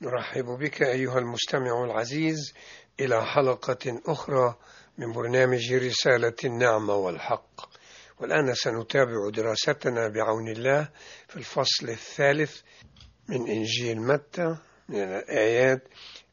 نرحب بك أيها المستمع العزيز إلى حلقة أخرى من برنامج رسالة النعمة والحق. والآن سنتابع دراستنا بعون الله في الفصل الثالث من إنجيل متى من الآيات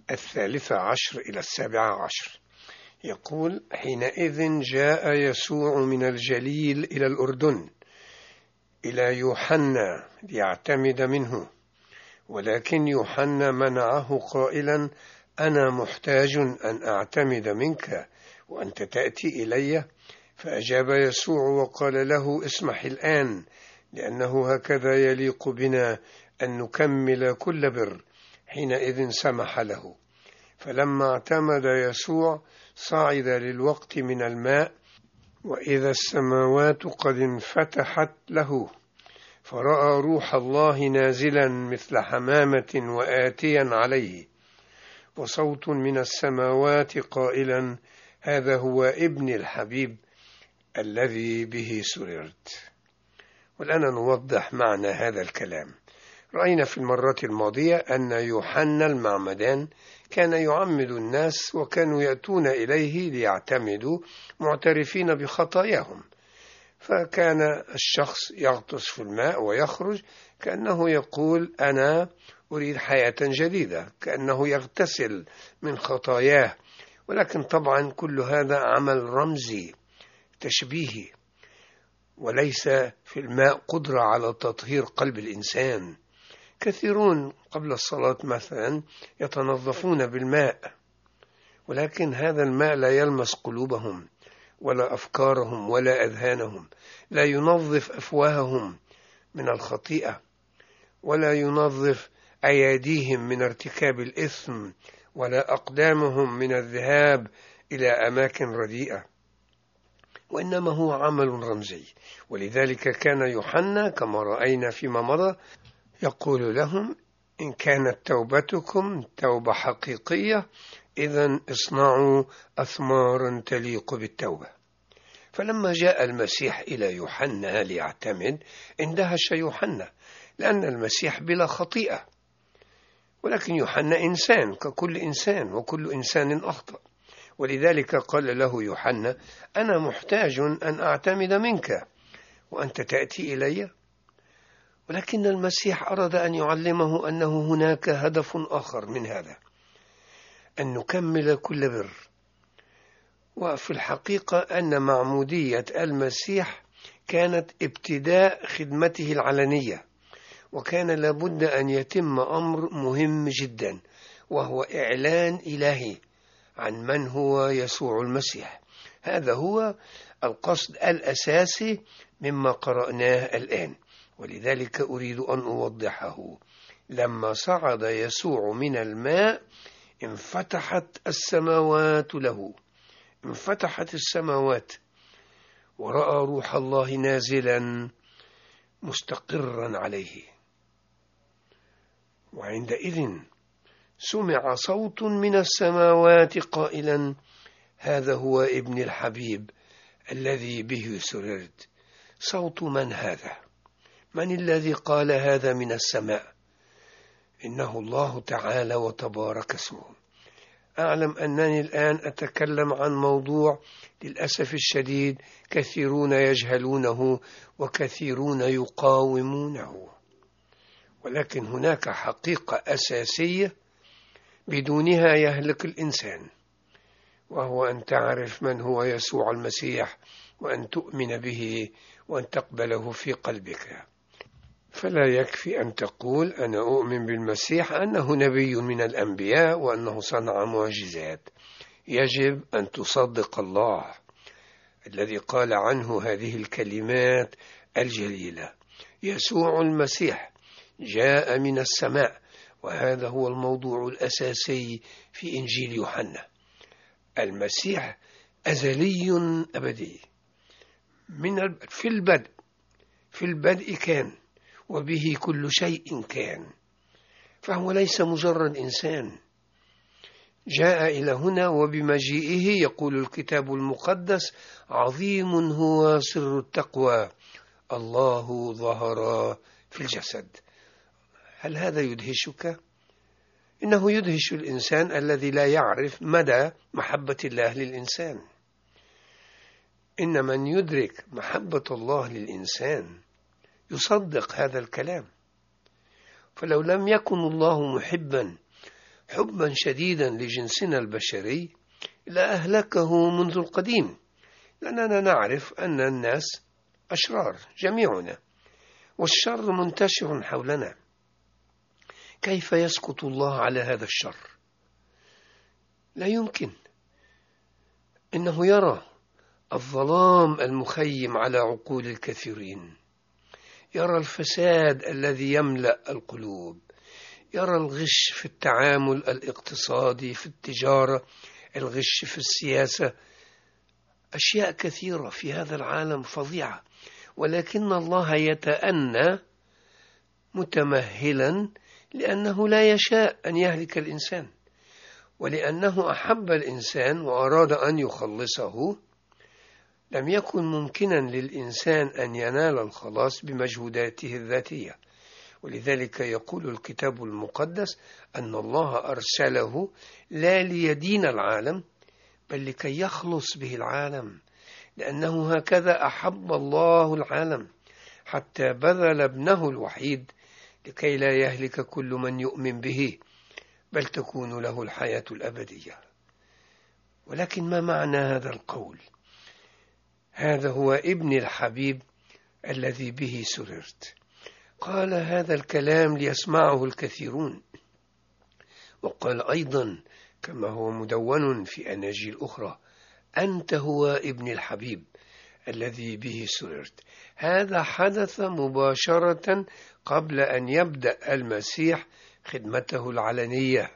13 إلى 17. يقول: حينئذ جاء يسوع من الجليل إلى الأردن إلى يوحنا ليعتمد منه، ولكن يوحنا منعه قائلا: أنا محتاج أن أعتمد منك وأنت تأتي إلي. فأجاب يسوع وقال له: اسمح الآن، لأنه هكذا يليق بنا أن نكمل كل بر. حينئذ سمح له. فلما اعتمد يسوع صعد للوقت من الماء، وإذا السماوات قد انفتحت له، فرأى روح الله نازلا مثل حمامة وآتيا عليه، وصوت من السماوات قائلا: هذا هو ابن الحبيب الذي به سررت. والآن نوضح معنى هذا الكلام. رأينا في المرة الماضية أن يوحنا المعمدان كان يعمد الناس، وكانوا يأتون إليه ليعتمدوا معترفين بخطاياهم. فكان الشخص يغطس في الماء ويخرج كأنه يقول: أنا أريد حياة جديدة، كأنه يغتسل من خطاياه. ولكن طبعا كل هذا عمل رمزي تشبيهي، وليس في الماء قدرة على تطهير قلب الإنسان. كثيرون قبل الصلاة مثلا يتنظفون بالماء، ولكن هذا الماء لا يلمس قلوبهم ولا أفكارهم ولا أذهانهم، لا ينظف أفواههم من الخطيئة، ولا ينظف أيديهم من ارتكاب الإثم، ولا أقدامهم من الذهاب إلى أماكن رديئة، وإنما هو عمل رمزي. ولذلك كان يوحنا كما رأينا فيما مضى يقول لهم: إن كانت توبتكم توبة حقيقية، إذن اصنعوا أثمارا تليق بالتوبة. فلما جاء المسيح إلى يوحنا ليعتمد اندهش يوحنا، لأن المسيح بلا خطيئة، ولكن يوحنا إنسان ككل إنسان، وكل إنسان أخطأ. ولذلك قال له يوحنا: أنا محتاج أن أعتمد منك وأنت تأتي إلي. ولكن المسيح أراد أن يعلمه أنه هناك هدف آخر من هذا، أن نكمل كل بر. وفي الحقيقة أن معمودية المسيح كانت ابتداء خدمته العلنية، وكان لابد أن يتم أمر مهم جدا، وهو إعلان إلهي عن من هو يسوع المسيح. هذا هو القصد الأساسي مما قرأناه الآن، ولذلك أريد أن أوضحه. لما صعد يسوع من الماء انفتحت السماوات له، انفتحت السماوات، ورأى روح الله نازلا مستقرا عليه. وعندئذ سمع صوت من السماوات قائلا: هذا هو ابن الحبيب الذي به سررت. صوت من هذا؟ من الذي قال هذا من السماء؟ إنه الله تعالى وتبارك اسمه. أعلم أنني الآن أتكلم عن موضوع للأسف الشديد كثيرون يجهلونه وكثيرون يقاومونه، ولكن هناك حقيقة أساسية بدونها يهلك الإنسان، وهو أن تعرف من هو يسوع المسيح، وأن تؤمن به، وأن تقبله في قلبك. فلا يكفي أن تقول: أنا أؤمن بالمسيح أنه نبي من الأنبياء وأنه صنع معجزات. يجب أن تصدق الله الذي قال عنه هذه الكلمات الجليلة: يسوع المسيح جاء من السماء. وهذا هو الموضوع الأساسي في إنجيل يوحنا. المسيح أزلي أبدي، في البدء كان، وبه كل شيء كان. فهو ليس مجرد إنسان جاء إلى هنا، وبمجيئه يقول الكتاب المقدس: عظيم هو سر التقوى، الله ظهر في الجسد. هل هذا يدهشك؟ إنه يدهش الإنسان الذي لا يعرف مدى محبة الله للإنسان. إن من يدرك محبة الله للإنسان يصدق هذا الكلام. فلو لم يكن الله محبا حبا شديدا لجنسنا البشري لأهلكه منذ القديم، لأننا نعرف أن الناس أشرار جميعنا، والشر منتشر حولنا. كيف يسقط الله على هذا الشر؟ لا يمكن. إنه يرى الظلام المخيم على عقول الكثيرين، يرى الفساد الذي يملأ القلوب، يرى الغش في التعامل الاقتصادي، في التجارة، الغش في السياسة، أشياء كثيرة في هذا العالم فظيعة، ولكن الله يتأنى متمهلا لأنه لا يشاء أن يهلك الإنسان، ولأنه أحب الإنسان وأراد أن يخلصه. لم يكن ممكنا للإنسان أن ينال الخلاص بمجهوداته الذاتية، ولذلك يقول الكتاب المقدس أن الله أرسله لا ليدين العالم بل لكي يخلص به العالم، لأنه هكذا أحب الله العالم حتى بذل ابنه الوحيد لكي لا يهلك كل من يؤمن به بل تكون له الحياة الأبدية. ولكن ما معنى هذا القول؟ هذا هو ابن الحبيب الذي به سررت. قال هذا الكلام ليسمعه الكثيرون، وقال أيضا كما هو مدون في أناجيل أخرى: أنت هو ابن الحبيب الذي به سررت. هذا حدث مباشرة قبل أن يبدأ المسيح خدمته العلنية،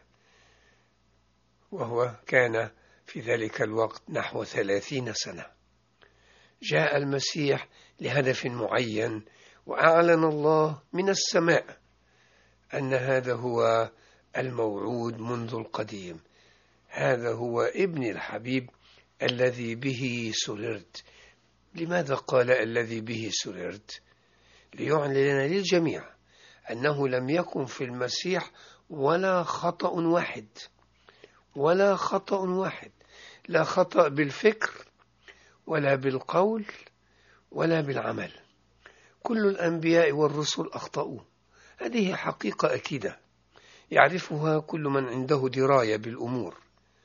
وهو كان في ذلك الوقت نحو 30 سنة. جاء المسيح لهدف معين، وأعلن الله من السماء أن هذا هو الموعود منذ القديم، هذا هو ابن الحبيب الذي به سررت. لماذا قال الذي به سررت؟ ليعلن للجميع أنه لم يكن في المسيح ولا خطأ واحد، ولا خطأ واحد، لا خطأ بالفكر ولا بالقول ولا بالعمل. كل الأنبياء والرسل أخطأوا، هذه حقيقة أكيدة يعرفها كل من عنده دراية بالأمور.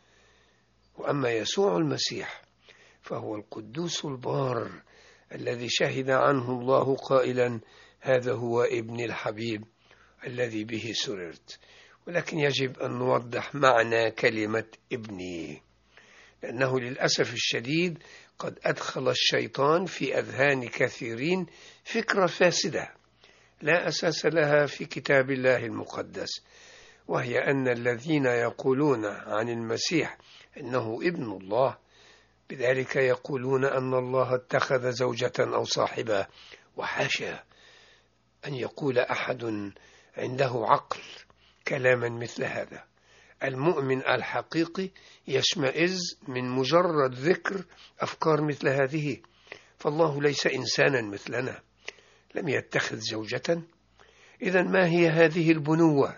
وأما يسوع المسيح فهو القدوس البار الذي شهد عنه الله قائلا: هذا هو ابن الحبيب الذي به سررت. ولكن يجب أن نوضح معنى كلمة ابني، لأنه للأسف الشديد قد أدخل الشيطان في أذهان كثيرين فكرة فاسدة لا أساس لها في كتاب الله المقدس، وهي أن الذين يقولون عن المسيح إنه ابن الله بذلك يقولون أن الله اتخذ زوجة أو صاحبة. وحاشا أن يقول أحد عنده عقل كلاما مثل هذا. المؤمن الحقيقي يشمئز من مجرد ذكر أفكار مثل هذه، فالله ليس إنسانا مثلنا، لم يتخذ زوجة. إذن ما هي هذه البنوة؟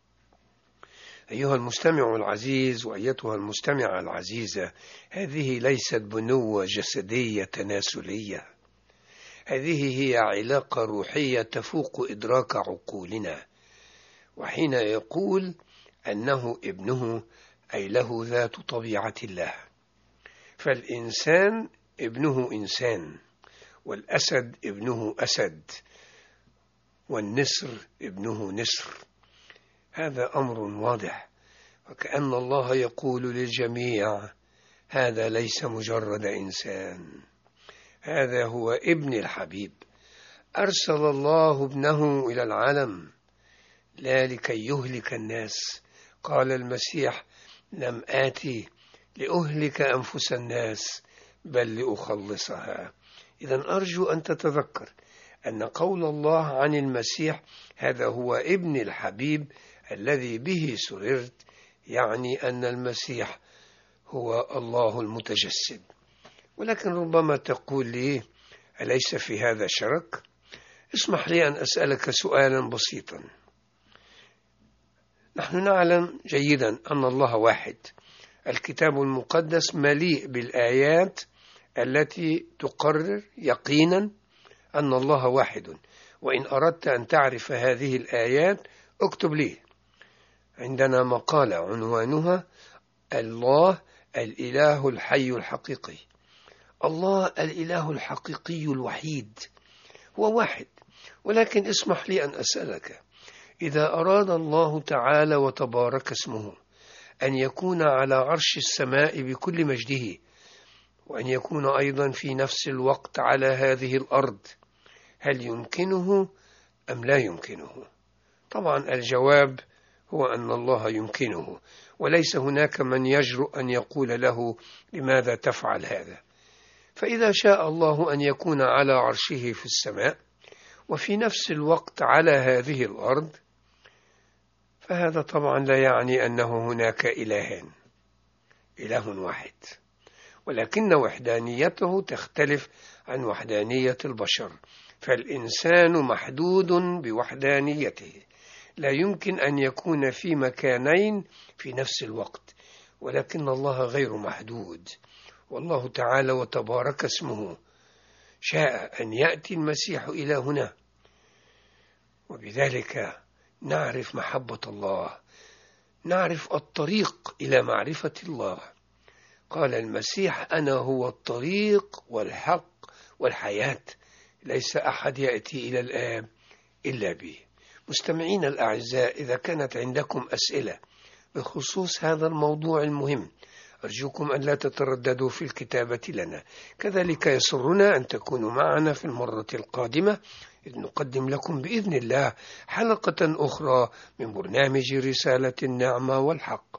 أيها المستمع العزيز وأيتها المستمعة العزيزة، هذه ليست بنوة جسدية تناسلية، هذه هي علاقة روحية تفوق إدراك عقولنا. وحين يقول أنه ابنه أي له ذات طبيعة الله، فالإنسان ابنه إنسان، والأسد ابنه أسد، والنسر ابنه نسر. هذا أمر واضح، وكأن الله يقول للجميع: هذا ليس مجرد إنسان، هذا هو ابن الحبيب. أرسل الله ابنه إلى العالم لا لكي يهلك الناس. قال المسيح: لم آتي لأهلك أنفس الناس بل لأخلصها. إذن أرجو أن تتذكر أن قول الله عن المسيح: هذا هو ابن الحبيب الذي به سررت، يعني أن المسيح هو الله المتجسد. ولكن ربما تقول لي: أليس في هذا شرك؟ اسمح لي أن أسألك سؤالا بسيطا. نحن نعلم جيدا أن الله واحد. الكتاب المقدس مليء بالآيات التي تقرر يقينا أن الله واحد. وإن أردت أن تعرف هذه الآيات اكتب لي. عندنا مقالة عنوانها الله الإله الحي الحقيقي. الله الإله الحقيقي الوحيد هو واحد. ولكن اسمح لي أن أسألك، إذا أراد الله تعالى وتبارك اسمه أن يكون على عرش السماء بكل مجده، وأن يكون أيضا في نفس الوقت على هذه الأرض، هل يمكنه أم لا يمكنه؟ طبعا الجواب هو أن الله يمكنه، وليس هناك من يجرؤ أن يقول له لماذا تفعل هذا. فإذا شاء الله أن يكون على عرشه في السماء وفي نفس الوقت على هذه الأرض، فهذا طبعا لا يعني أنه هناك إلهان، إله واحد، ولكن وحدانيته تختلف عن وحدانية البشر. فالإنسان محدود بوحدانيته، لا يمكن أن يكون في مكانين في نفس الوقت، ولكن الله غير محدود. والله تعالى وتبارك اسمه شاء أن يأتي المسيح إلى هنا، وبذلك نعرف محبة الله، نعرف الطريق إلى معرفة الله. قال المسيح: أنا هو الطريق والحق والحياة، ليس أحد يأتي إلى الآب إلا بي. مستمعين الأعزاء، إذا كانت عندكم أسئلة بخصوص هذا الموضوع المهم، أرجوكم أن لا تترددوا في الكتابة لنا. كذلك يسرنا أن تكونوا معنا في المرة القادمة، إذ نقدم لكم بإذن الله حلقة أخرى من برنامج رسالة النعمة والحق.